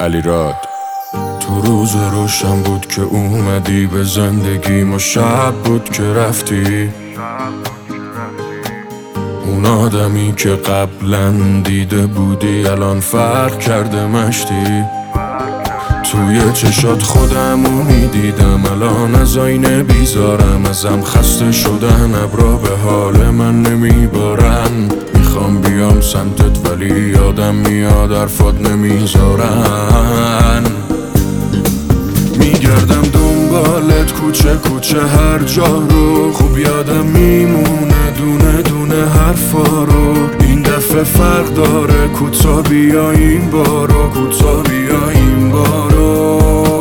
علیراد. تو روز روشن بود که اومدی به زندگیم و شب بود که رفتی. اون آدمی که قبلا دیده بودی الان فرق کرده مشتی. توی چشات خودمو میدیدم، الان از آینه بیزارم. ازم خسته شدن ابرا به حال من نمیبارن. میخوام بیام سمتت ولی یادم میاد حرفات نمیذارن. میگردم دنبالت کوچه کوچه هر جا رو، خوب یادم میمونه دونه دونه حرفا رو. این دفعه فرق داره، کوتا بیا این بارو، کوتا بیا این بارو.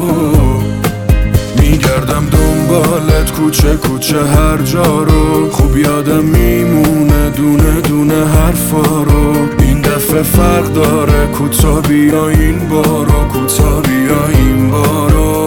میگردم دنبالت کوچه کوچه هر جا رو، خوب یادم میمونه دونه دونه حرفا رو. این دفعه فرق داره، کوتا بیا این بارو، کوتا بیا این بارو.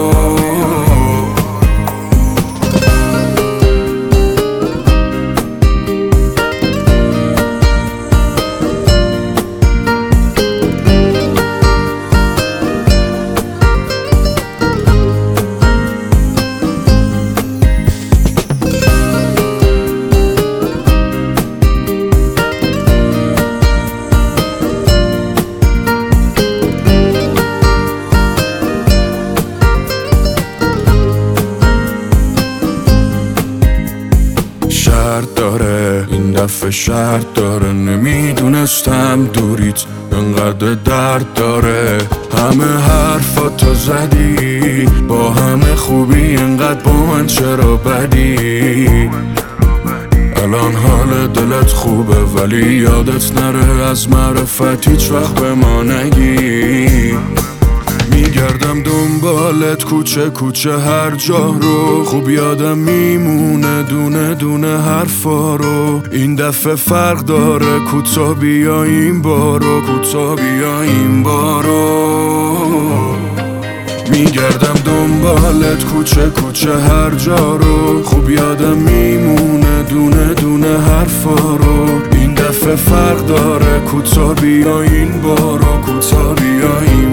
شرط داره این دفعه، شرط داره. نمیدونستم دوریت انقدر درد داره. همه حرفاتو زدی، با همه خوبی انقدر با من چرا بدی؟ الان حال دلت خوبه ولی یادت نره از معرفت هیچ وقت به ما نگی. میگردم دنبالت کوچه کوچه هر جا رو، خوب یادم میمونه دونه دونه حرفا رو. این دفعه فرق داره، کوتا بیا این بارو، کوتا بیا این بارو. میگردم دنبالت کوچه کوچه هر جا رو، خوب یادم میمونه دونه دونه حرفا رو. این دفعه فرق داره، کوتا بیا این بارو، کوتا بیا این